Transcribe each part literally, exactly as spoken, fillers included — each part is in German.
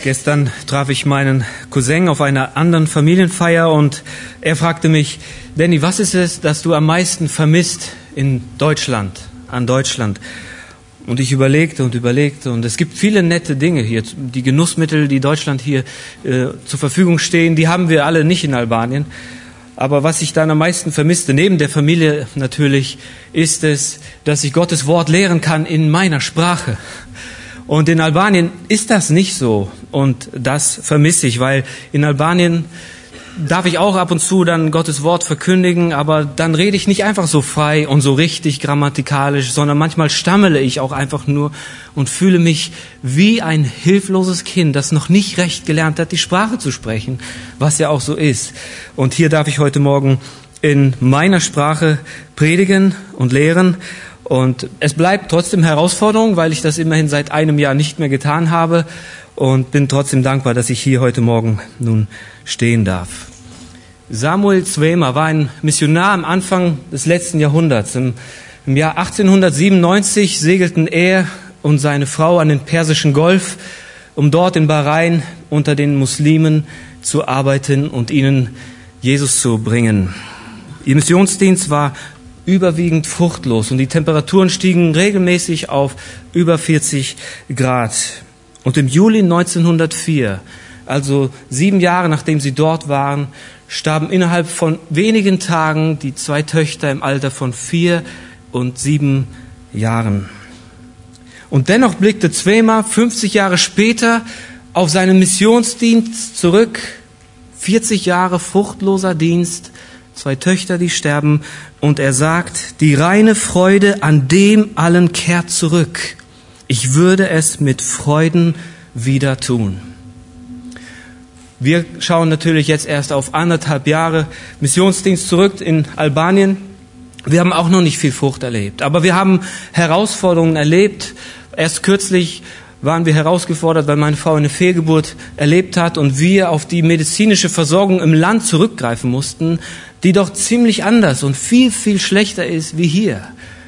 Gestern traf ich meinen Cousin auf einer anderen Familienfeier und er fragte mich, Danny, was ist es, das du am meisten vermisst in Deutschland, an Deutschland? Und ich überlegte und überlegte und es gibt viele nette Dinge hier. Die Genussmittel, die Deutschland hier äh, zur Verfügung stehen, die haben wir alle nicht in Albanien. Aber was ich dann am meisten vermisste, neben der Familie natürlich, ist es, dass ich Gottes Wort lehren kann in meiner Sprache. Und in Albanien ist das nicht so. Und das vermisse ich, weil in Albanien darf ich auch ab und zu dann Gottes Wort verkündigen, aber dann rede ich nicht einfach so frei und so richtig grammatikalisch, sondern manchmal stammele ich auch einfach nur und fühle mich wie ein hilfloses Kind, das noch nicht recht gelernt hat, die Sprache zu sprechen, was ja auch so ist. Und hier darf ich heute Morgen in meiner Sprache predigen und lehren. Und es bleibt trotzdem Herausforderung, weil ich das immerhin seit einem Jahr nicht mehr getan habe und bin trotzdem dankbar, dass ich hier heute Morgen nun stehen darf. Samuel Zwema war ein Missionar am Anfang des letzten Jahrhunderts. Im, im Jahr achtzehnhundertsiebenundneunzig segelten er und seine Frau an den Persischen Golf, um dort in Bahrain unter den Muslimen zu arbeiten und ihnen Jesus zu bringen. Ihr Missionsdienst war überwiegend fruchtlos und die Temperaturen stiegen regelmäßig auf über vierzig Grad. Und im Juli neunzehnhundertvier, also sieben Jahre nachdem sie dort waren, starben innerhalb von wenigen Tagen die zwei Töchter im Alter von vier und sieben Jahren. Und dennoch blickte Zwema fünfzig Jahre später auf seinen Missionsdienst zurück. vierzig Jahre fruchtloser Dienst, zwei Töchter, die sterben. Und er sagt, die reine Freude an dem allen kehrt zurück. Ich würde es mit Freuden wieder tun. Wir schauen natürlich jetzt erst auf anderthalb Jahre Missionsdienst zurück in Albanien. Wir haben auch noch nicht viel Frucht erlebt, aber wir haben Herausforderungen erlebt. Erst kürzlich waren wir herausgefordert, weil meine Frau eine Fehlgeburt erlebt hat und wir auf die medizinische Versorgung im Land zurückgreifen mussten, die doch ziemlich anders und viel, viel schlechter ist wie hier.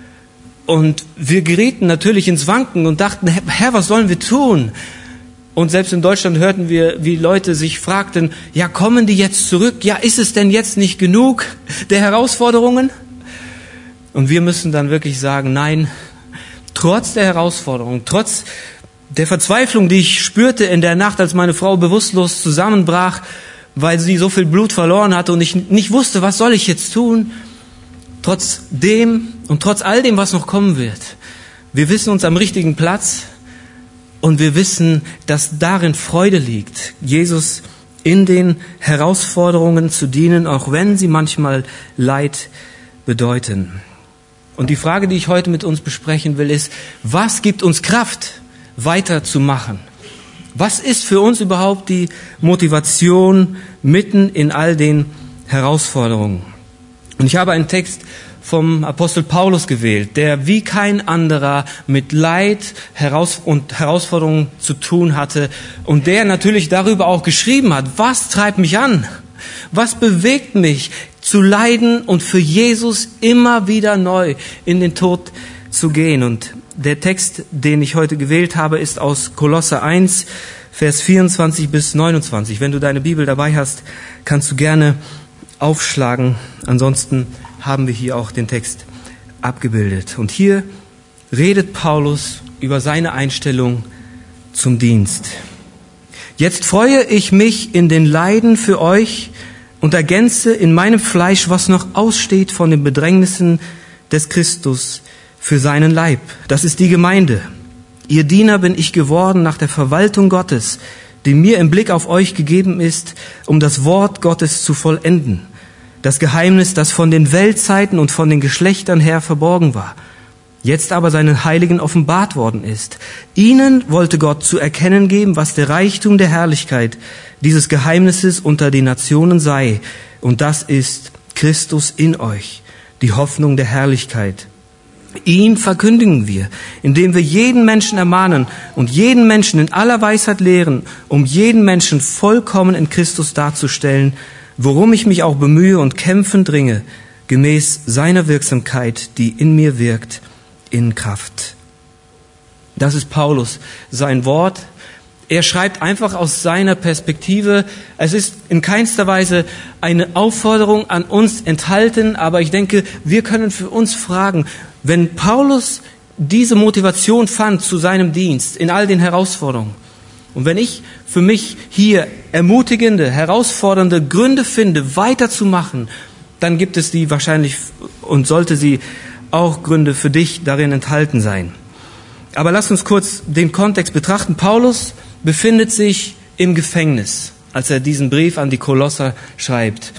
Und wir gerieten natürlich ins Wanken und dachten, Herr, was sollen wir tun? Und selbst in Deutschland hörten wir, wie Leute sich fragten, ja, kommen die jetzt zurück? Ja, ist es denn jetzt nicht genug der Herausforderungen? Und wir müssen dann wirklich sagen, nein, trotz der Herausforderungen, trotz der Verzweiflung, die ich spürte in der Nacht, als meine Frau bewusstlos zusammenbrach, weil sie so viel Blut verloren hatte und ich nicht wusste, was soll ich jetzt tun, trotz dem und trotz all dem, was noch kommen wird. Wir wissen uns am richtigen Platz und wir wissen, dass darin Freude liegt, Jesus in den Herausforderungen zu dienen, auch wenn sie manchmal Leid bedeuten. Und die Frage, die ich heute mit uns besprechen will, ist, was gibt uns Kraft, weiterzumachen? Was ist für uns überhaupt die Motivation mitten in all den Herausforderungen? Und ich habe einen Text vom Apostel Paulus gewählt, der wie kein anderer mit Leid und Herausforderungen zu tun hatte und der natürlich darüber auch geschrieben hat, was treibt mich an? Was bewegt mich zu leiden und für Jesus immer wieder neu in den Tod zu gehen? Und der Text, den ich heute gewählt habe, ist aus Kolosser eins, Vers vierundzwanzig bis neunundzwanzig. Wenn du deine Bibel dabei hast, kannst du gerne aufschlagen. Ansonsten haben wir hier auch den Text abgebildet. Und hier redet Paulus über seine Einstellung zum Dienst. Jetzt freue ich mich in den Leiden für euch und ergänze in meinem Fleisch, was noch aussteht von den Bedrängnissen des Christus für seinen Leib. Das ist die Gemeinde. Ihr Diener bin ich geworden nach der Verwaltung Gottes, die mir im Blick auf euch gegeben ist, um das Wort Gottes zu vollenden. Das Geheimnis, das von den Weltzeiten und von den Geschlechtern her verborgen war, jetzt aber seinen Heiligen offenbart worden ist. Ihnen wollte Gott zu erkennen geben, was der Reichtum der Herrlichkeit dieses Geheimnisses unter den Nationen sei. Und das ist Christus in euch, die Hoffnung der Herrlichkeit. Ihn verkündigen wir, indem wir jeden Menschen ermahnen und jeden Menschen in aller Weisheit lehren, um jeden Menschen vollkommen in Christus darzustellen, worum ich mich auch bemühe und kämpfend ringe, gemäß seiner Wirksamkeit, die in mir wirkt, in Kraft. Das ist Paulus, sein Wort Er schreibt einfach aus seiner Perspektive. Es ist in keinster Weise eine Aufforderung an uns enthalten, aber ich denke, wir können für uns fragen, wenn Paulus diese Motivation fand zu seinem Dienst in all den Herausforderungen und wenn ich für mich hier ermutigende, herausfordernde Gründe finde, weiterzumachen, dann gibt es die wahrscheinlich und sollte sie auch Gründe für dich darin enthalten sein. Aber lass uns kurz den Kontext betrachten. Paulus befindet sich im Gefängnis, als er diesen Brief an die Kolosser schreibt.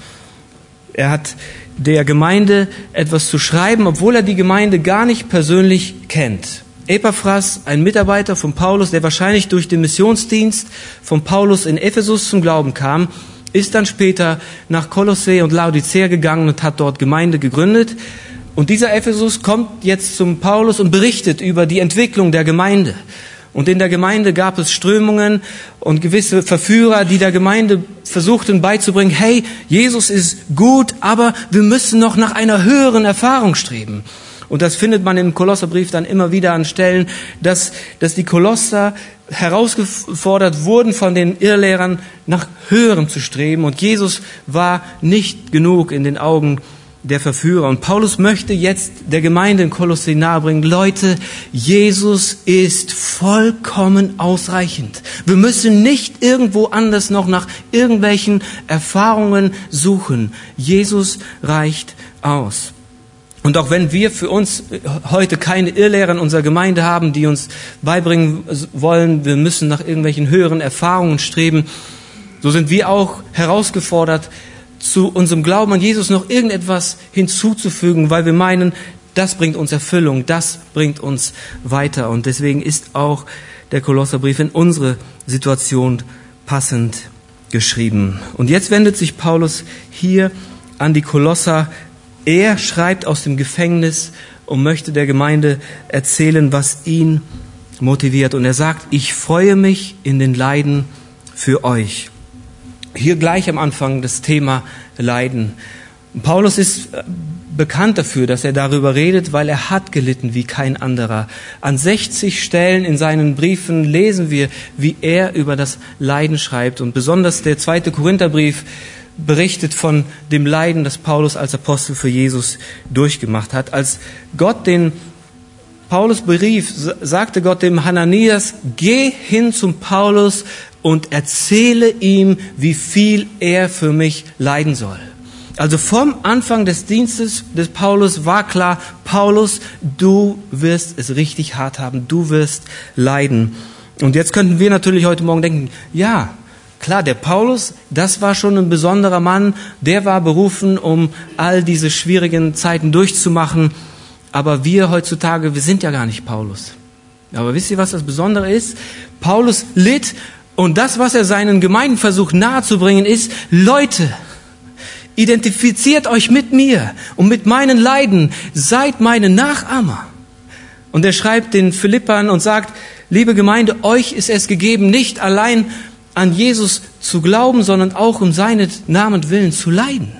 Er hat der Gemeinde etwas zu schreiben, obwohl er die Gemeinde gar nicht persönlich kennt. Epaphras, ein Mitarbeiter von Paulus, der wahrscheinlich durch den Missionsdienst von Paulus in Ephesus zum Glauben kam, ist dann später nach Kolossä und Laodicea gegangen und hat dort Gemeinde gegründet. Und dieser Ephesus kommt jetzt zum Paulus und berichtet über die Entwicklung der Gemeinde. Und in der Gemeinde gab es Strömungen und gewisse Verführer, die der Gemeinde versuchten beizubringen, hey, Jesus ist gut, aber wir müssen noch nach einer höheren Erfahrung streben. Und das findet man im Kolosserbrief dann immer wieder an Stellen, dass, dass die Kolosser herausgefordert wurden von den Irrlehrern, nach Höherem zu streben. Und Jesus war nicht genug in den Augen der Verführer. Und Paulus möchte jetzt der Gemeinde in Kolossä nahebringen, Leute, Jesus ist vollkommen ausreichend. Wir müssen nicht irgendwo anders noch nach irgendwelchen Erfahrungen suchen. Jesus reicht aus. Und auch wenn wir für uns heute keine Irrlehrer in unserer Gemeinde haben, die uns beibringen wollen, wir müssen nach irgendwelchen höheren Erfahrungen streben, so sind wir auch herausgefordert, zu unserem Glauben an Jesus noch irgendetwas hinzuzufügen, weil wir meinen, das bringt uns Erfüllung, das bringt uns weiter. Und deswegen ist auch der Kolosserbrief in unsere Situation passend geschrieben. Und jetzt wendet sich Paulus hier an die Kolosser. Er schreibt aus dem Gefängnis und möchte der Gemeinde erzählen, was ihn motiviert. Und er sagt, ich freue mich in den Leiden für euch. Hier gleich am Anfang das Thema Leiden. Paulus ist bekannt dafür, dass er darüber redet, weil er hat gelitten wie kein anderer. An sechzig Stellen in seinen Briefen lesen wir, wie er über das Leiden schreibt. Und besonders der zweite Korintherbrief berichtet von dem Leiden, das Paulus als Apostel für Jesus durchgemacht hat. Als Gott den Paulus berief, sagte Gott dem Hananias, geh hin zum Paulus und erzähle ihm, wie viel er für mich leiden soll. Also vom Anfang des Dienstes des Paulus war klar, Paulus, du wirst es richtig hart haben, du wirst leiden. Und jetzt könnten wir natürlich heute Morgen denken, ja, klar, der Paulus, das war schon ein besonderer Mann, der war berufen, um all diese schwierigen Zeiten durchzumachen. Aber wir heutzutage, wir sind ja gar nicht Paulus. Aber wisst ihr, was das Besondere ist? Paulus litt und das, was er seinen Gemeinden versucht nahezubringen, ist, Leute, identifiziert euch mit mir und mit meinen Leiden, seid meine Nachahmer. Und er schreibt den Philippern und sagt, liebe Gemeinde, euch ist es gegeben, nicht allein an Jesus zu glauben, sondern auch um seinen Namen willen zu leiden.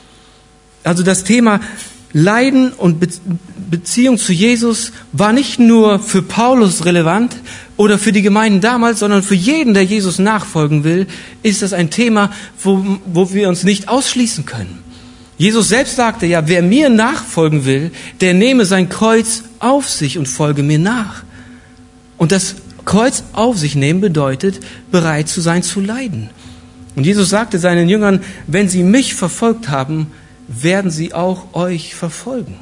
Also das Thema Leiden und Be- Beziehung zu Jesus war nicht nur für Paulus relevant oder für die Gemeinden damals, sondern für jeden, der Jesus nachfolgen will, ist das ein Thema, wo, wo wir uns nicht ausschließen können. Jesus selbst sagte ja, wer mir nachfolgen will, der nehme sein Kreuz auf sich und folge mir nach. Und das Kreuz auf sich nehmen bedeutet, bereit zu sein, zu leiden. Und Jesus sagte seinen Jüngern, wenn sie mich verfolgt haben, werden sie auch euch verfolgen.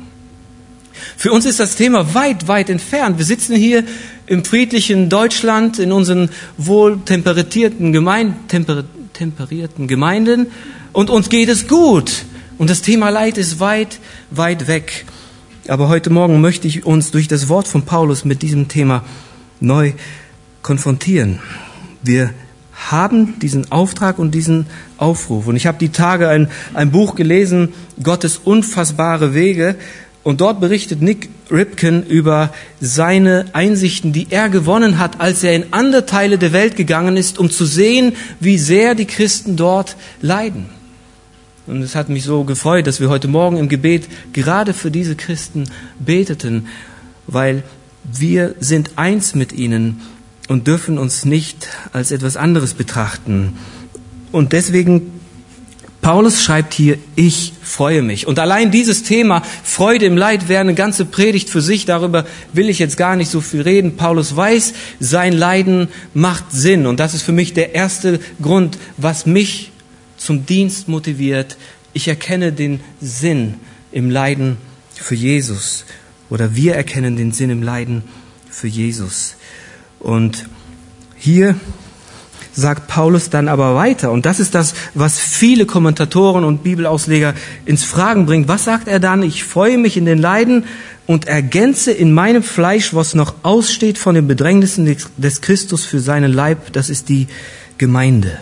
Für uns ist das Thema weit, weit entfernt. Wir sitzen hier im friedlichen Deutschland, in unseren wohl temperierten Gemeinden, temper, temperierten Gemeinden und uns geht es gut. Und das Thema Leid ist weit, weit weg. Aber heute Morgen möchte ich uns durch das Wort von Paulus mit diesem Thema neu konfrontieren. Wir haben diesen Auftrag und diesen Aufruf. Und ich habe die Tage ein, ein Buch gelesen, Gottes unfassbare Wege. Und dort berichtet Nick Ripken über seine Einsichten, die er gewonnen hat, als er in andere Teile der Welt gegangen ist, um zu sehen, wie sehr die Christen dort leiden. Und es hat mich so gefreut, dass wir heute Morgen im Gebet gerade für diese Christen beteten, weil wir sind eins mit ihnen. und dürfen uns nicht als etwas anderes betrachten. Und deswegen, Paulus schreibt hier, ich freue mich. Und allein dieses Thema, Freude im Leid, wäre eine ganze Predigt für sich. Darüber will ich jetzt gar nicht so viel reden. Paulus weiß, sein Leiden macht Sinn. Und das ist für mich der erste Grund, was mich zum Dienst motiviert. Ich erkenne den Sinn im Leiden für Jesus. Oder wir erkennen den Sinn im Leiden für Jesus. Und hier sagt Paulus dann aber weiter. Und das ist das, was viele Kommentatoren und Bibelausleger ins Fragen bringt. Was sagt er dann? Ich freue mich in den Leiden und ergänze in meinem Fleisch, was noch aussteht von den Bedrängnissen des Christus für seinen Leib. Das ist die Gemeinde.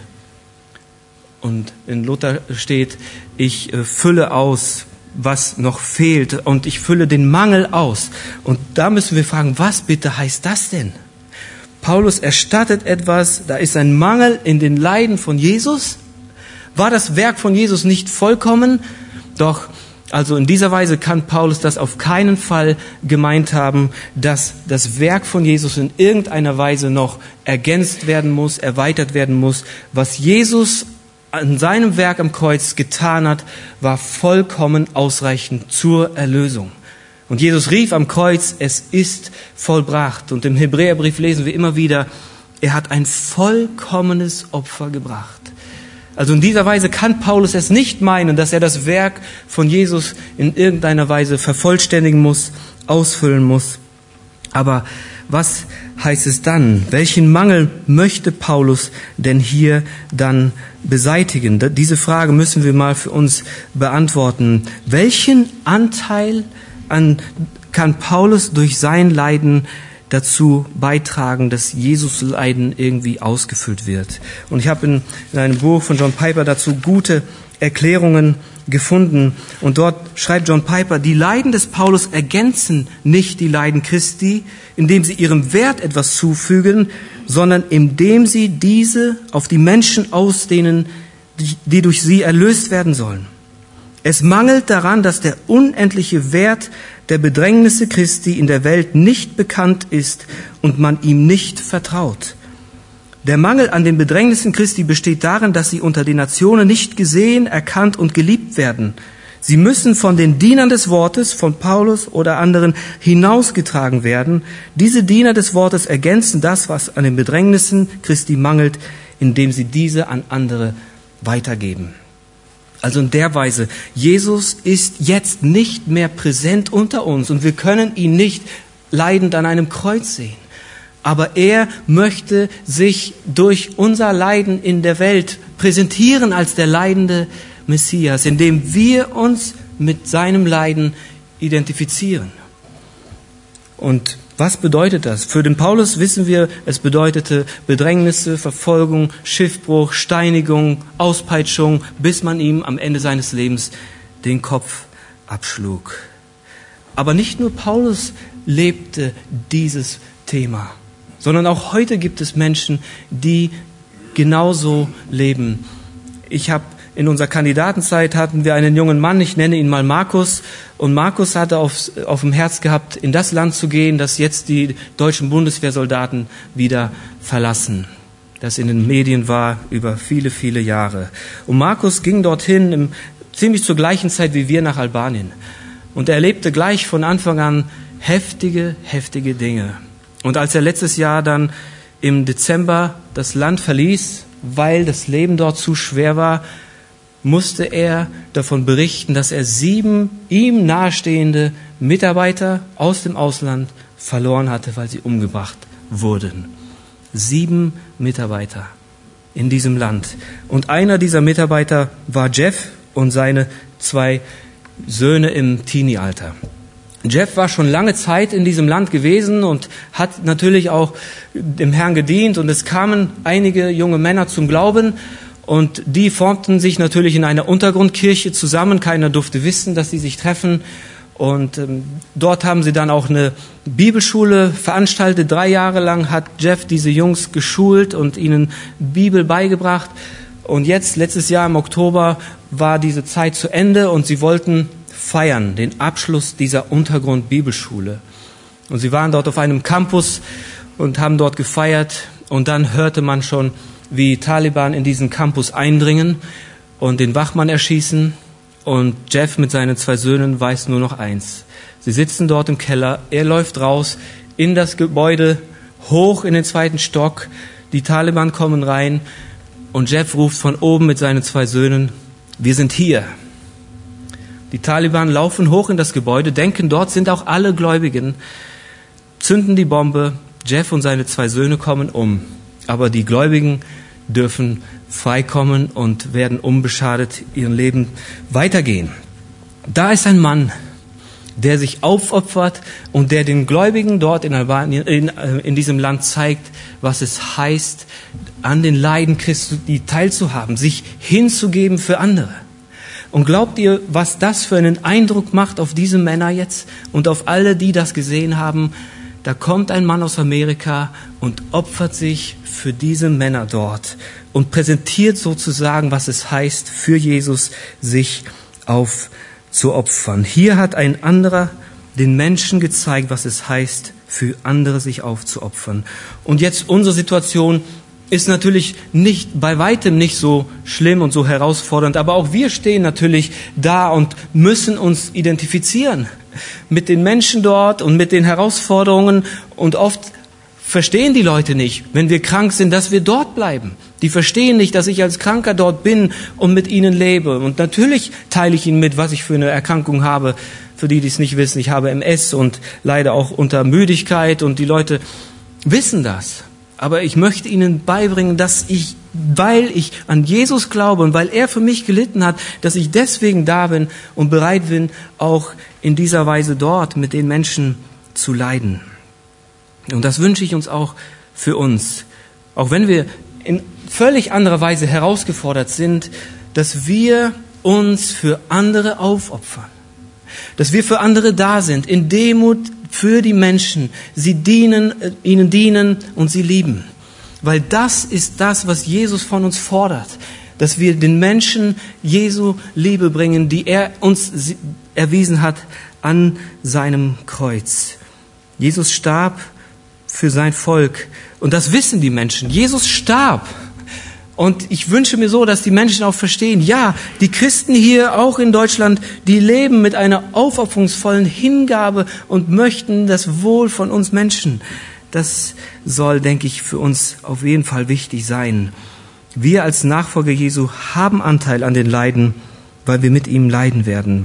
Und in Luther steht, ich fülle aus, was noch fehlt. Und ich fülle den Mangel aus. Und da müssen wir fragen, was bitte heißt das denn? Paulus erstattet etwas, da ist ein Mangel in den Leiden von Jesus. War das Werk von Jesus nicht vollkommen? Doch, also in dieser Weise kann Paulus das auf keinen Fall gemeint haben, dass das Werk von Jesus in irgendeiner Weise noch ergänzt werden muss, erweitert werden muss. Was Jesus an seinem Werk am Kreuz getan hat, war vollkommen ausreichend zur Erlösung. Und Jesus rief am Kreuz, es ist vollbracht. Und im Hebräerbrief lesen wir immer wieder, er hat ein vollkommenes Opfer gebracht. Also in dieser Weise kann Paulus es nicht meinen, dass er das Werk von Jesus in irgendeiner Weise vervollständigen muss, ausfüllen muss. Aber was heißt es dann? Welchen Mangel möchte Paulus denn hier dann beseitigen? Diese Frage müssen wir mal für uns beantworten. Welchen Anteil an, kann Paulus durch sein Leiden dazu beitragen, dass Jesus Leiden irgendwie ausgefüllt wird? Und ich habe in, in einem Buch von John Piper dazu gute Erklärungen gefunden. Und dort schreibt John Piper, die Leiden des Paulus ergänzen nicht die Leiden Christi, indem sie ihrem Wert etwas zufügen, sondern indem sie diese auf die Menschen ausdehnen, die, die durch sie erlöst werden sollen. Es mangelt daran, dass der unendliche Wert der Bedrängnisse Christi in der Welt nicht bekannt ist und man ihm nicht vertraut. Der Mangel an den Bedrängnissen Christi besteht darin, dass sie unter den Nationen nicht gesehen, erkannt und geliebt werden. Sie müssen von den Dienern des Wortes, von Paulus oder anderen, hinausgetragen werden. Diese Diener des Wortes ergänzen das, was an den Bedrängnissen Christi mangelt, indem sie diese an andere weitergeben. Also in der Weise, Jesus ist jetzt nicht mehr präsent unter uns und wir können ihn nicht leidend an einem Kreuz sehen. Aber er möchte sich durch unser Leiden in der Welt präsentieren als der leidende Messias, indem wir uns mit seinem Leiden identifizieren. Und was bedeutet das? Für den Paulus wissen wir, es bedeutete Bedrängnisse, Verfolgung, Schiffbruch, Steinigung, Auspeitschung, bis man ihm am Ende seines Lebens den Kopf abschlug. Aber nicht nur Paulus lebte dieses Thema, sondern auch heute gibt es Menschen, die genauso leben. Ich habe in unserer Kandidatenzeit hatten wir einen jungen Mann, ich nenne ihn mal Markus, und Markus hatte auf, auf dem Herz gehabt, in das Land zu gehen, das jetzt die deutschen Bundeswehrsoldaten wieder verlassen, das in den Medien war über viele, viele Jahre. Und Markus ging dorthin im, ziemlich zur gleichen Zeit wie wir nach Albanien. Und er erlebte gleich von Anfang an heftige, heftige Dinge. Und als er letztes Jahr dann im Dezember das Land verließ, weil das Leben dort zu schwer war, musste er davon berichten, dass er sieben ihm nahestehende Mitarbeiter aus dem Ausland verloren hatte, weil sie umgebracht wurden. Sieben Mitarbeiter in diesem Land. Und einer dieser Mitarbeiter war Jeff und seine zwei Söhne im Teenie-Alter. Jeff war schon lange Zeit in diesem Land gewesen und hat natürlich auch dem Herrn gedient. Und es kamen einige junge Männer zum Glauben und die formten sich natürlich in einer Untergrundkirche zusammen. Keiner durfte wissen, dass sie sich treffen. Und ähm, dort haben sie dann auch eine Bibelschule veranstaltet. Drei Jahre lang hat Jeff diese Jungs geschult und ihnen Bibel beigebracht. Und jetzt, letztes Jahr im Oktober, war diese Zeit zu Ende und sie wollten feiern, den Abschluss dieser Untergrund-Bibelschule. Und sie waren dort auf einem Campus und haben dort gefeiert. Und dann hörte man schon, wie Taliban in diesen Campus eindringen und den Wachmann erschießen. Und Jeff mit seinen zwei Söhnen weiß nur noch eins. Sie sitzen dort im Keller, er läuft raus in das Gebäude, hoch in den zweiten Stock. Die Taliban kommen rein und Jeff ruft von oben mit seinen zwei Söhnen, wir sind hier. Die Taliban laufen hoch in das Gebäude, denken, dort sind auch alle Gläubigen, zünden die Bombe, Jeff und seine zwei Söhne kommen um. Aber die Gläubigen dürfen freikommen und werden unbeschadet ihren Leben weitergehen. Da ist ein Mann, der sich aufopfert und der den Gläubigen dort in Albanien, in, in diesem Land zeigt, was es heißt, an den Leiden Christi teilzuhaben, sich hinzugeben für andere. Und glaubt ihr, was das für einen Eindruck macht auf diese Männer jetzt und auf alle, die das gesehen haben? Da kommt ein Mann aus Amerika und opfert sich für diese Männer dort und präsentiert sozusagen, was es heißt, für Jesus sich aufzuopfern. Hier hat ein anderer den Menschen gezeigt, was es heißt, für andere sich aufzuopfern. Und jetzt unsere Situation ist natürlich nicht, bei weitem nicht so schlimm und so herausfordernd, aber auch wir stehen natürlich da und müssen uns identifizieren mit den Menschen dort und mit den Herausforderungen. Und oft verstehen die Leute nicht, wenn wir krank sind, dass wir dort bleiben. Die verstehen nicht, dass ich als Kranker dort bin und mit ihnen lebe. Und natürlich teile ich ihnen mit, was ich für eine Erkrankung habe. Für die, die es nicht wissen, ich habe M S und leide auch unter Müdigkeit und die Leute wissen das. Aber ich möchte ihnen beibringen, dass ich, weil ich an Jesus glaube und weil er für mich gelitten hat, dass ich deswegen da bin und bereit bin, auch in dieser Weise dort mit den Menschen zu leiden. Und das wünsche ich uns auch für uns. Auch wenn wir in völlig anderer Weise herausgefordert sind, dass wir uns für andere aufopfern. Dass wir für andere da sind, in Demut für die Menschen. Sie dienen, ihnen dienen und sie lieben. Weil das ist das, was Jesus von uns fordert. Dass wir den Menschen Jesu Liebe bringen, die er uns erwiesen hat an seinem Kreuz. Jesus starb für sein Volk. Und das wissen die Menschen. Jesus starb. Und ich wünsche mir so, dass die Menschen auch verstehen, ja, die Christen hier, auch in Deutschland, die leben mit einer aufopferungsvollen Hingabe und möchten das Wohl von uns Menschen. Das soll, denke ich, für uns auf jeden Fall wichtig sein. Wir als Nachfolger Jesu haben Anteil an den Leiden, weil wir mit ihm leiden werden.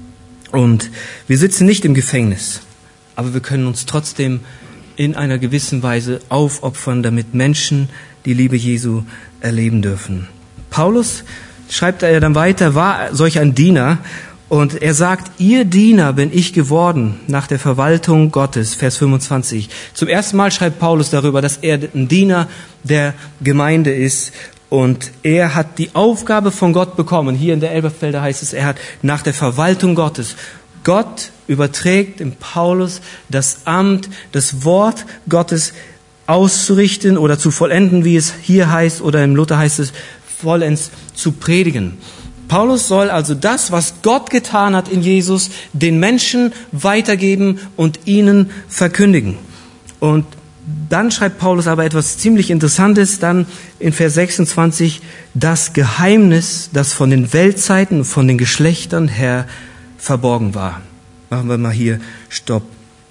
Und wir sitzen nicht im Gefängnis, aber wir können uns trotzdem in einer gewissen Weise aufopfern, damit Menschen die Liebe Jesu erleben dürfen. Paulus, schreibt er dann weiter, war solch ein Diener und er sagt, ihr Diener bin ich geworden nach der Verwaltung Gottes, Vers fünfundzwanzig. Zum ersten Mal schreibt Paulus darüber, dass er ein Diener der Gemeinde ist und er hat die Aufgabe von Gott bekommen. Hier in der Elberfelder heißt es, er hat nach der Verwaltung Gottes. Gott überträgt dem Paulus das Amt, das Wort Gottes auszurichten oder zu vollenden, wie es hier heißt, oder im Luther heißt es, vollends zu predigen. Paulus soll also das, was Gott getan hat in Jesus, den Menschen weitergeben und ihnen verkündigen. Und dann schreibt Paulus aber etwas ziemlich Interessantes, dann in Vers sechsundzwanzig, das Geheimnis, das von den Weltzeiten und von den Geschlechtern her verborgen war. Machen wir mal hier Stopp.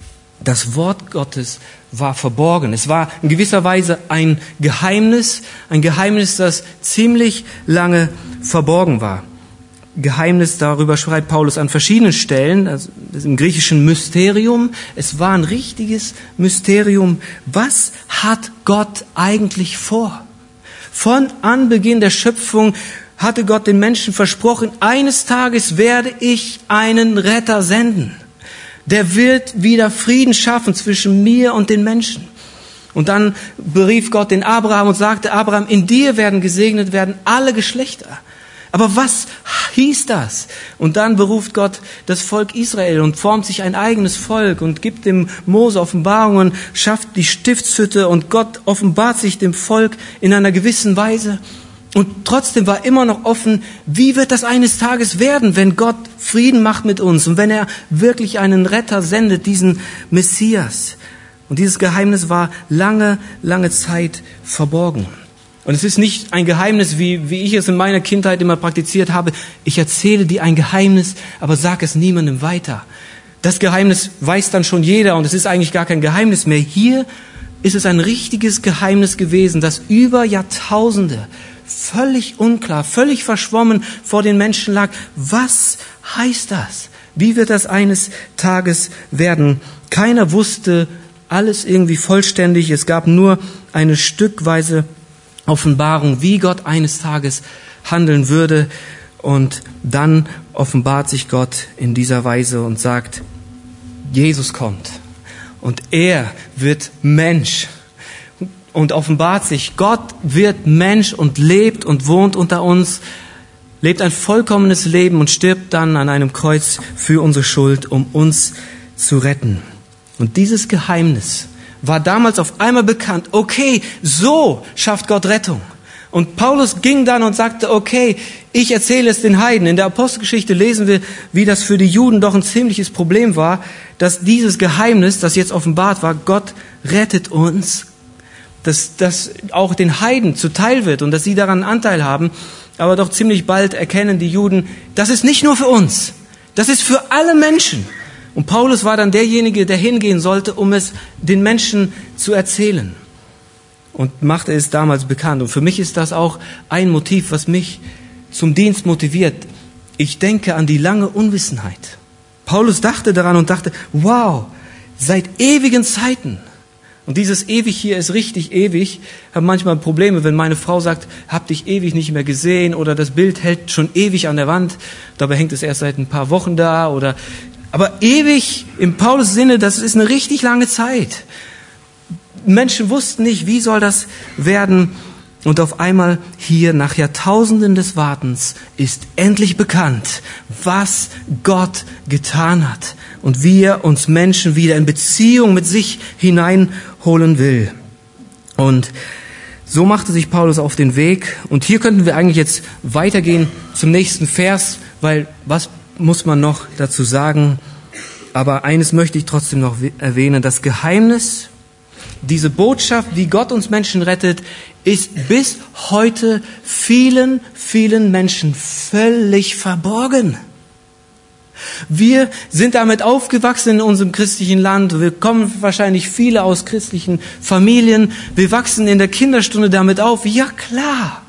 Das Wort Gottes war verborgen. Es war in gewisser Weise ein Geheimnis, ein Geheimnis, das ziemlich lange verborgen war. Geheimnis, darüber schreibt Paulus an verschiedenen Stellen, also das im griechischen Mysterium. Es war ein richtiges Mysterium. Was hat Gott eigentlich vor? Von Anbeginn der Schöpfung hatte Gott den Menschen versprochen, eines Tages werde ich einen Retter senden. Der wird wieder Frieden schaffen zwischen mir und den Menschen. Und dann berief Gott den Abraham und sagte, Abraham, in dir werden gesegnet werden alle Geschlechter. Aber was hieß das? Und dann beruft Gott das Volk Israel und formt sich ein eigenes Volk und gibt dem Mose Offenbarungen, schafft die Stiftshütte und Gott offenbart sich dem Volk in einer gewissen Weise. Und trotzdem war immer noch offen, wie wird das eines Tages werden, wenn Gott Frieden macht mit uns und wenn er wirklich einen Retter sendet, diesen Messias. Und dieses Geheimnis war lange, lange Zeit verborgen. Und es ist nicht ein Geheimnis, wie, wie ich es in meiner Kindheit immer praktiziert habe. Ich erzähle dir ein Geheimnis, aber sag es niemandem weiter. Das Geheimnis weiß dann schon jeder und es ist eigentlich gar kein Geheimnis mehr. Hier ist es ein richtiges Geheimnis gewesen, das über Jahrtausende völlig unklar, völlig verschwommen vor den Menschen lag. Was heißt das? Wie wird das eines Tages werden? Keiner wusste alles irgendwie vollständig. Es gab nur eine stückweise Offenbarung, wie Gott eines Tages handeln würde. Und dann offenbart sich Gott in dieser Weise und sagt, Jesus kommt und er wird Mensch und offenbart sich. Gott wird Mensch und lebt und wohnt unter uns, lebt ein vollkommenes Leben und stirbt dann an einem Kreuz für unsere Schuld, um uns zu retten. Und dieses Geheimnis war damals auf einmal bekannt. Okay, so schafft Gott Rettung. Und Paulus ging dann und sagte, okay, ich erzähle es den Heiden. In der Apostelgeschichte lesen wir, wie das für die Juden doch ein ziemliches Problem war, dass dieses Geheimnis, das jetzt offenbart war, Gott rettet uns, dass das auch den Heiden zuteil wird und dass sie daran Anteil haben. Aber doch ziemlich bald erkennen die Juden, das ist nicht nur für uns, das ist für alle Menschen. Und Paulus war dann derjenige, der hingehen sollte, um es den Menschen zu erzählen. Und machte es damals bekannt. Und für mich ist das auch ein Motiv, was mich zum Dienst motiviert. Ich denke an die lange Unwissenheit. Paulus dachte daran und dachte, wow, seit ewigen Zeiten. Und dieses ewig hier ist richtig ewig. Ich habe manchmal Probleme, wenn meine Frau sagt, hab dich ewig nicht mehr gesehen oder das Bild hält schon ewig an der Wand. Dabei hängt es erst seit ein paar Wochen da oder aber ewig im Paulus Sinne, das ist eine richtig lange Zeit. Menschen wussten nicht, wie soll das werden. Und auf einmal hier nach Jahrtausenden des Wartens ist endlich bekannt, was Gott getan hat und wie er uns Menschen wieder in Beziehung mit sich hineinholen will. Und so machte sich Paulus auf den Weg. Und hier könnten wir eigentlich jetzt weitergehen zum nächsten Vers, weil was muss man noch dazu sagen? Aber eines möchte ich trotzdem noch erwähnen. Das Geheimnis, diese Botschaft, wie Gott uns Menschen rettet, ist bis heute vielen, vielen Menschen völlig verborgen. Wir sind damit aufgewachsen in unserem christlichen Land. Wir kommen wahrscheinlich viele aus christlichen Familien. Wir wachsen in der Kinderstunde damit auf. Ja, klar.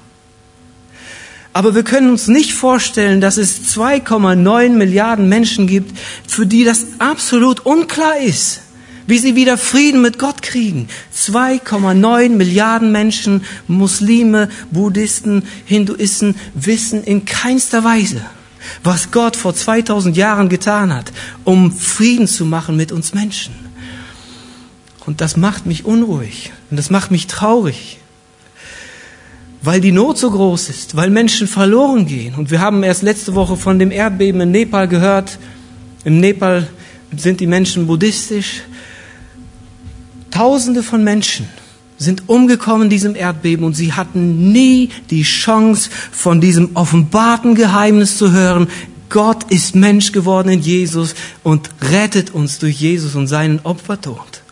Aber wir können uns nicht vorstellen, dass es zwei Komma neun Milliarden Menschen gibt, für die das absolut unklar ist, wie sie wieder Frieden mit Gott kriegen. zwei Komma neun Milliarden Menschen, Muslime, Buddhisten, Hinduisten, wissen in keinster Weise, was Gott vor zweitausend Jahren getan hat, um Frieden zu machen mit uns Menschen. Und das macht mich unruhig und das macht mich traurig. Weil die Not so groß ist, weil Menschen verloren gehen. Und wir haben erst letzte Woche von dem Erdbeben in Nepal gehört. Im Nepal sind die Menschen buddhistisch. Tausende von Menschen sind umgekommen in diesem Erdbeben und sie hatten nie die Chance, von diesem offenbarten Geheimnis zu hören. Gott ist Mensch geworden in Jesus und rettet uns durch Jesus und seinen Opfertod.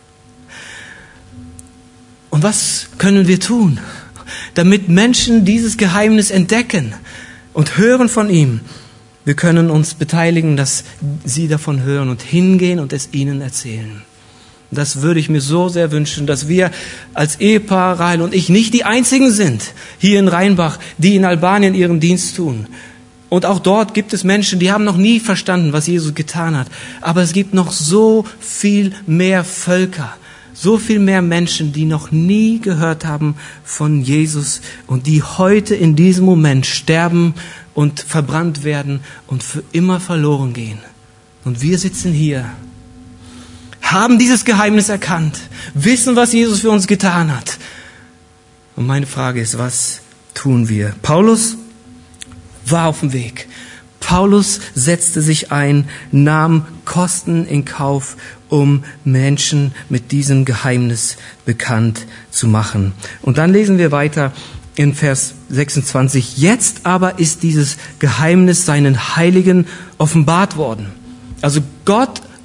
Und was können wir tun, damit Menschen dieses Geheimnis entdecken und hören von ihm? Wir können uns beteiligen, dass sie davon hören und hingehen und es ihnen erzählen. Das würde ich mir so sehr wünschen, dass wir als Ehepaar, Rahel und ich, nicht die Einzigen sind hier in Rheinbach, die in Albanien ihren Dienst tun. Und auch dort gibt es Menschen, die haben noch nie verstanden, was Jesus getan hat. Aber es gibt noch so viel mehr Völker, so viel mehr Menschen, die noch nie gehört haben von Jesus und die heute in diesem Moment sterben und verbrannt werden und für immer verloren gehen. Und wir sitzen hier, haben dieses Geheimnis erkannt, wissen, was Jesus für uns getan hat. Und meine Frage ist, was tun wir? Paulus war auf dem Weg. Paulus setzte sich ein, nahm Kosten in Kauf, um Menschen mit diesem Geheimnis bekannt zu machen. Und dann lesen wir weiter in Vers sechsundzwanzig. Jetzt aber ist dieses Geheimnis seinen Heiligen offenbart worden. Also Gott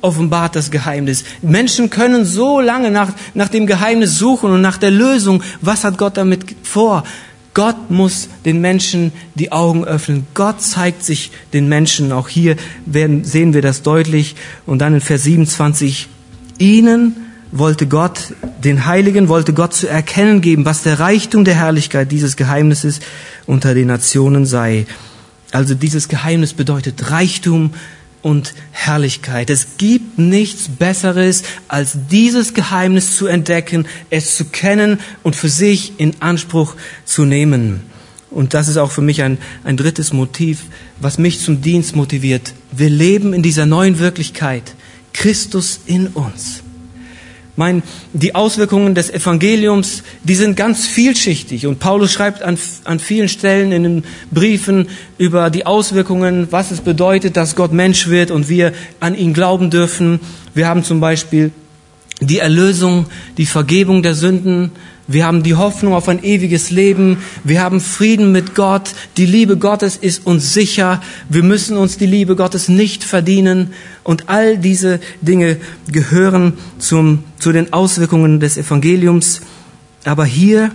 offenbart das Geheimnis. Menschen können so lange nach, nach dem Geheimnis suchen und nach der Lösung. Was hat Gott damit vor? Gott muss den Menschen die Augen öffnen. Gott zeigt sich den Menschen. Auch hier werden, sehen wir das deutlich. Und dann in Vers siebenundzwanzig, ihnen wollte Gott, den Heiligen wollte Gott zu erkennen geben, was der Reichtum der Herrlichkeit dieses Geheimnisses unter den Nationen sei. Also dieses Geheimnis bedeutet Reichtum und Herrlichkeit. Es gibt nichts Besseres, als dieses Geheimnis zu entdecken, es zu kennen und für sich in Anspruch zu nehmen. Und das ist auch für mich ein, ein drittes Motiv, was mich zum Dienst motiviert. Wir leben in dieser neuen Wirklichkeit. Christus in uns. Mein, die Auswirkungen des Evangeliums, die sind ganz vielschichtig. Und Paulus schreibt an, an vielen Stellen in den Briefen über die Auswirkungen, was es bedeutet, dass Gott Mensch wird und wir an ihn glauben dürfen. Wir haben zum Beispiel die Erlösung, die Vergebung der Sünden. Wir haben die Hoffnung auf ein ewiges Leben. Wir haben Frieden mit Gott. Die Liebe Gottes ist uns sicher. Wir müssen uns die Liebe Gottes nicht verdienen. Und all diese Dinge gehören zum, zu den Auswirkungen des Evangeliums. Aber hier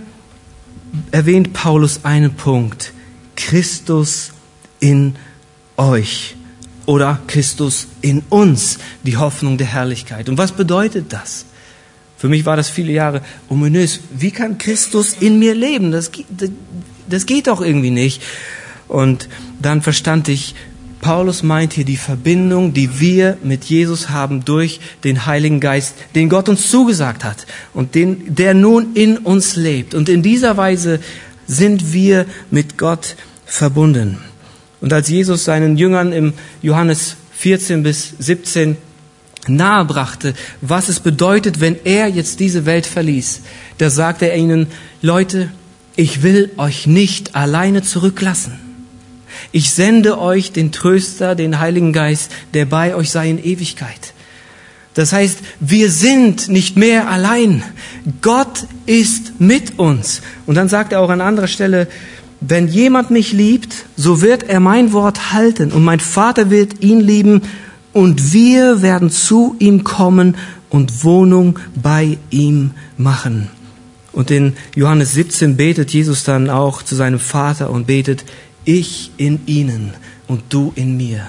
erwähnt Paulus einen Punkt. Christus in euch. Oder Christus in uns. Die Hoffnung der Herrlichkeit. Und was bedeutet das? Für mich war das viele Jahre ominös. Wie kann Christus in mir leben? Das, das geht doch irgendwie nicht. Und dann verstand ich, Paulus meint hier die Verbindung, die wir mit Jesus haben durch den Heiligen Geist, den Gott uns zugesagt hat und den, der nun in uns lebt. Und in dieser Weise sind wir mit Gott verbunden. Und als Jesus seinen Jüngern im Johannes vierzehn bis siebzehn nahebrachte, was es bedeutet, wenn er jetzt diese Welt verließ, da sagte er ihnen, Leute, ich will euch nicht alleine zurücklassen. Ich sende euch den Tröster, den Heiligen Geist, der bei euch sei in Ewigkeit. Das heißt, wir sind nicht mehr allein. Gott ist mit uns. Und dann sagt er auch an anderer Stelle, wenn jemand mich liebt, so wird er mein Wort halten und mein Vater wird ihn lieben und wir werden zu ihm kommen und Wohnung bei ihm machen. Und in Johannes siebzehn betet Jesus dann auch zu seinem Vater und betet, ich in ihnen und du in mir.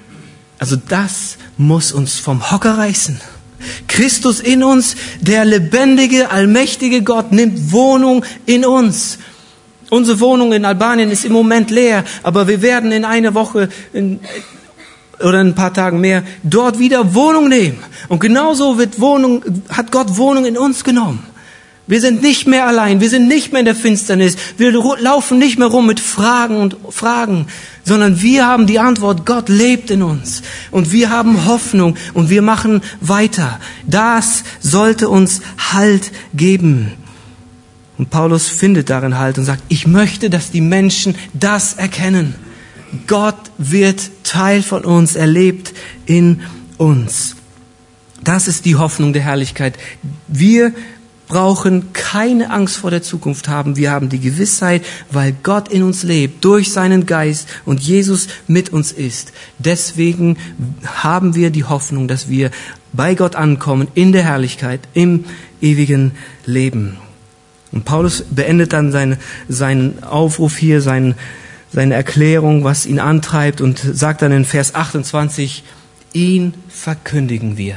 Also das muss uns vom Hocker reißen. Christus in uns, der lebendige, allmächtige Gott, nimmt Wohnung in uns. Unsere Wohnung in Albanien ist im Moment leer, aber wir werden in einer Woche in, oder in ein paar Tagen mehr dort wieder Wohnung nehmen. Und genauso wird Wohnung, hat Gott Wohnung in uns genommen. Wir sind nicht mehr allein, wir sind nicht mehr in der Finsternis, wir laufen nicht mehr rum mit Fragen und Fragen, sondern wir haben die Antwort, Gott lebt in uns und wir haben Hoffnung und wir machen weiter. Das sollte uns Halt geben. Und Paulus findet darin Halt und sagt, ich möchte, dass die Menschen das erkennen. Gott wird Teil von uns, er lebt in uns. Das ist die Hoffnung der Herrlichkeit. Wir brauchen keine Angst vor der Zukunft haben. Wir haben die Gewissheit, weil Gott in uns lebt, durch seinen Geist und Jesus mit uns ist. Deswegen haben wir die Hoffnung, dass wir bei Gott ankommen, in der Herrlichkeit, im ewigen Leben. Und Paulus beendet dann seine, seinen Aufruf hier, seinen, seine Erklärung, was ihn antreibt und sagt dann in Vers achtundzwanzig, ihn verkündigen wir.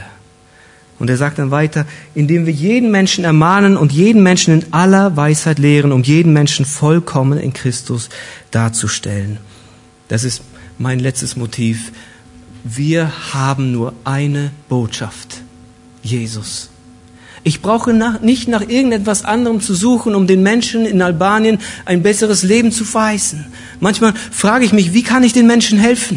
Und er sagt dann weiter, indem wir jeden Menschen ermahnen und jeden Menschen in aller Weisheit lehren, um jeden Menschen vollkommen in Christus darzustellen. Das ist mein letztes Motiv. Wir haben nur eine Botschaft. Jesus. Ich brauche nach, nicht nach irgendetwas anderem zu suchen, um den Menschen in Albanien ein besseres Leben zu verheißen. Manchmal frage ich mich, wie kann ich den Menschen helfen,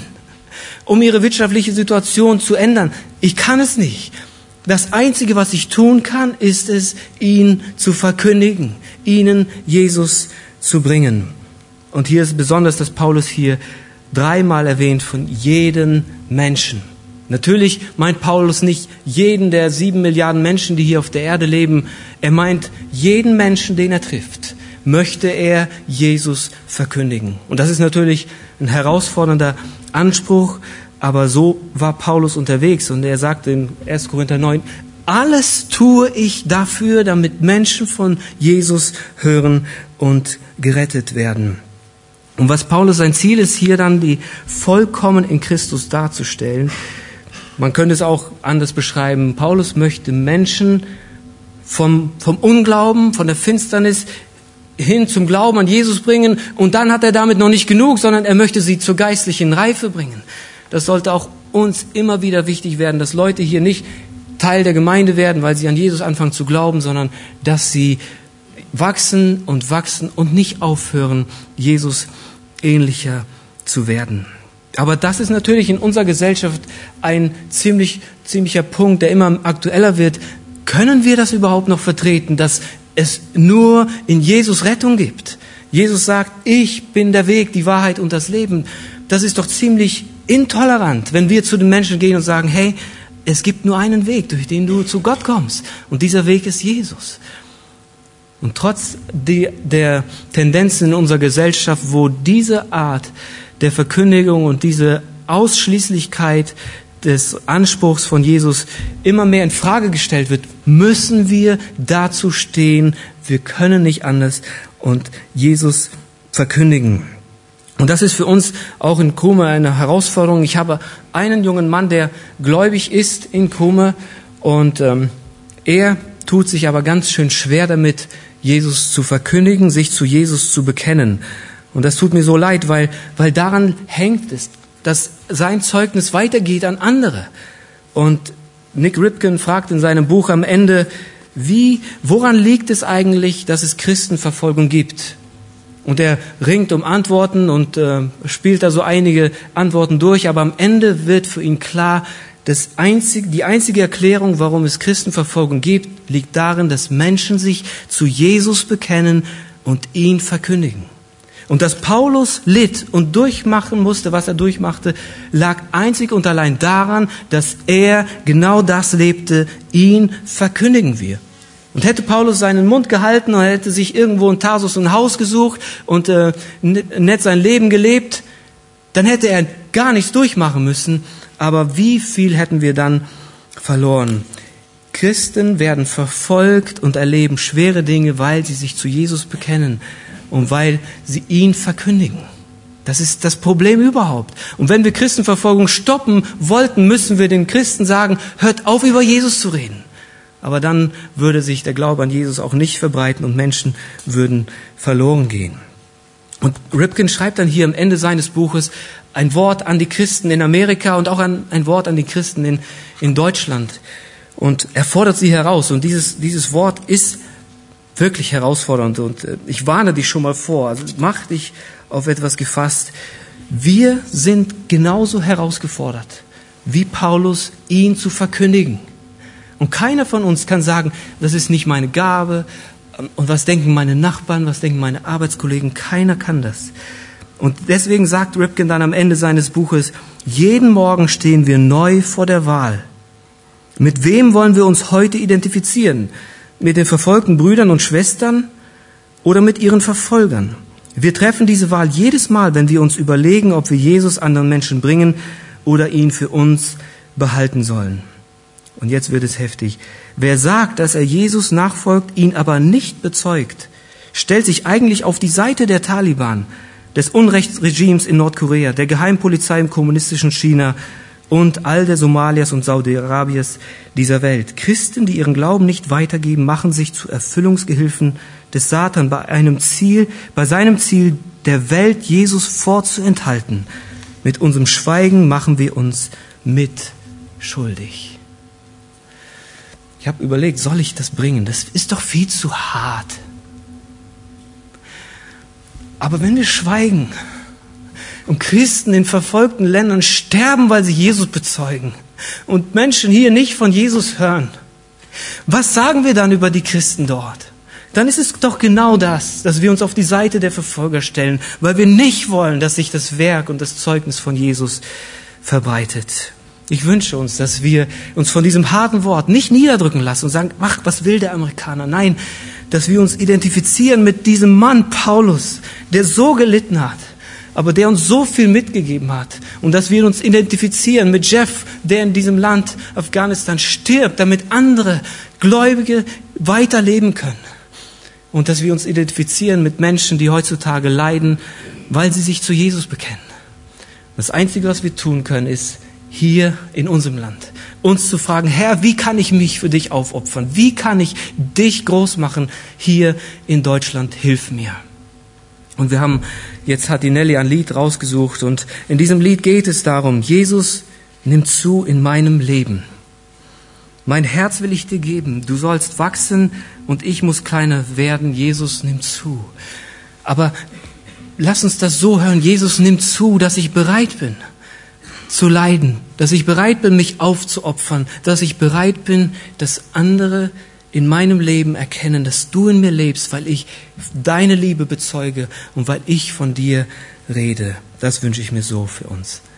um ihre wirtschaftliche Situation zu ändern? Ich kann es nicht. Das Einzige, was ich tun kann, ist es, ihn zu verkündigen, ihnen Jesus zu bringen. Und hier ist besonders, dass Paulus hier dreimal erwähnt von jedem Menschen. Natürlich meint Paulus nicht jeden der sieben Milliarden Menschen, die hier auf der Erde leben. Er meint jeden Menschen, den er trifft, möchte er Jesus verkündigen. Und das ist natürlich ein herausfordernder Anspruch, Aber so war Paulus unterwegs und er sagte in erster Korinther neun, alles tue ich dafür, damit Menschen von Jesus hören und gerettet werden. Und was Paulus sein Ziel ist, hier dann die vollkommen in Christus darzustellen. Man könnte es auch anders beschreiben. Paulus möchte Menschen vom, vom Unglauben, von der Finsternis hin zum Glauben an Jesus bringen. Und dann hat er damit noch nicht genug, sondern er möchte sie zur geistlichen Reife bringen. Das sollte auch uns immer wieder wichtig werden, dass Leute hier nicht Teil der Gemeinde werden, weil sie an Jesus anfangen zu glauben, sondern dass sie wachsen und wachsen und nicht aufhören, Jesus ähnlicher zu werden. Aber das ist natürlich in unserer Gesellschaft ein ziemlich, ziemlicher Punkt, der immer aktueller wird. Können wir das überhaupt noch vertreten, dass es nur in Jesus Rettung gibt? Jesus sagt, ich bin der Weg, die Wahrheit und das Leben. Das ist doch ziemlich intolerant, wenn wir zu den Menschen gehen und sagen, hey, es gibt nur einen Weg, durch den du zu Gott kommst. Und dieser Weg ist Jesus. Und trotz die, der Tendenzen in unserer Gesellschaft, wo diese Art der Verkündigung und diese Ausschließlichkeit des Anspruchs von Jesus immer mehr in Frage gestellt wird, müssen wir dazu stehen, wir können nicht anders und Jesus verkündigen. Und das ist für uns auch in Krumme eine Herausforderung. Ich habe einen jungen Mann, der gläubig ist in Krumme und ähm, er tut sich aber ganz schön schwer damit, Jesus zu verkündigen, sich zu Jesus zu bekennen. Und das tut mir so leid, weil, weil daran hängt es, dass sein Zeugnis weitergeht an andere. Und Nick Ripken fragt in seinem Buch am Ende, wie, woran liegt es eigentlich, dass es Christenverfolgung gibt? Und er ringt um Antworten und äh, spielt da so einige Antworten durch, aber am Ende wird für ihn klar, das einzige, die einzige Erklärung, warum es Christenverfolgung gibt, liegt darin, dass Menschen sich zu Jesus bekennen und ihn verkündigen. Und dass Paulus litt und durchmachen musste, was er durchmachte, lag einzig und allein daran, dass er genau das lebte, ihn verkündigen wir. Und hätte Paulus seinen Mund gehalten und hätte sich irgendwo in Tarsus ein Haus gesucht und äh, nett sein Leben gelebt, dann hätte er gar nichts durchmachen müssen. Aber wie viel hätten wir dann verloren? Christen werden verfolgt und erleben schwere Dinge, weil sie sich zu Jesus bekennen und weil sie ihn verkündigen. Das ist das Problem überhaupt. Und wenn wir Christenverfolgung stoppen wollten, müssen wir den Christen sagen, hört auf, über Jesus zu reden. Aber dann würde sich der Glaube an Jesus auch nicht verbreiten und Menschen würden verloren gehen. Und Ripken schreibt dann hier am Ende seines Buches ein Wort an die Christen in Amerika und auch an, ein Wort an die Christen in, in Deutschland. Und er fordert sie heraus. Und dieses, dieses Wort ist wirklich herausfordernd. Und ich warne dich schon mal vor. Also mach dich auf etwas gefasst. Wir sind genauso herausgefordert, wie Paulus, ihn zu verkündigen. Und keiner von uns kann sagen, das ist nicht meine Gabe. Und was denken meine Nachbarn, was denken meine Arbeitskollegen? Keiner kann das. Und deswegen sagt Ripken dann am Ende seines Buches, jeden Morgen stehen wir neu vor der Wahl. Mit wem wollen wir uns heute identifizieren? Mit den verfolgten Brüdern und Schwestern oder mit ihren Verfolgern? Wir treffen diese Wahl jedes Mal, wenn wir uns überlegen, ob wir Jesus anderen Menschen bringen oder ihn für uns behalten sollen. Und jetzt wird es heftig. Wer sagt, dass er Jesus nachfolgt, ihn aber nicht bezeugt, stellt sich eigentlich auf die Seite der Taliban, des Unrechtsregimes in Nordkorea, der Geheimpolizei im kommunistischen China und all der Somalias und Saudi-Arabiens dieser Welt. Christen, die ihren Glauben nicht weitergeben, machen sich zu Erfüllungsgehilfen des Satan bei einem Ziel, bei seinem Ziel, der Welt Jesus vorzuenthalten. Mit unserem Schweigen machen wir uns mit schuldig. Ich habe überlegt, soll ich das bringen? Das ist doch viel zu hart. Aber wenn wir schweigen und Christen in verfolgten Ländern sterben, weil sie Jesus bezeugen und Menschen hier nicht von Jesus hören, was sagen wir dann über die Christen dort? Dann ist es doch genau das, dass wir uns auf die Seite der Verfolger stellen, weil wir nicht wollen, dass sich das Werk und das Zeugnis von Jesus verbreitet. Ich wünsche uns, dass wir uns von diesem harten Wort nicht niederdrücken lassen und sagen, ach, was will der Amerikaner? Nein, dass wir uns identifizieren mit diesem Mann Paulus, der so gelitten hat, aber der uns so viel mitgegeben hat. Und dass wir uns identifizieren mit Jeff, der in diesem Land Afghanistan stirbt, damit andere Gläubige weiterleben können. Und dass wir uns identifizieren mit Menschen, die heutzutage leiden, weil sie sich zu Jesus bekennen. Das Einzige, was wir tun können, ist hier in unserem Land uns zu fragen, Herr, wie kann ich mich für dich aufopfern? Wie kann ich dich groß machen hier in Deutschland? Hilf mir. Und wir haben, jetzt hat die Nelly ein Lied rausgesucht und in diesem Lied geht es darum, Jesus, nimm zu in meinem Leben. Mein Herz will ich dir geben. Du sollst wachsen und ich muss kleiner werden. Jesus, nimm zu. Aber lass uns das so hören. Jesus, nimm zu, dass ich bereit bin zu leiden, dass ich bereit bin, mich aufzuopfern, dass ich bereit bin, dass andere in meinem Leben erkennen, dass du in mir lebst, weil ich deine Liebe bezeuge und weil ich von dir rede. Das wünsche ich mir so für uns.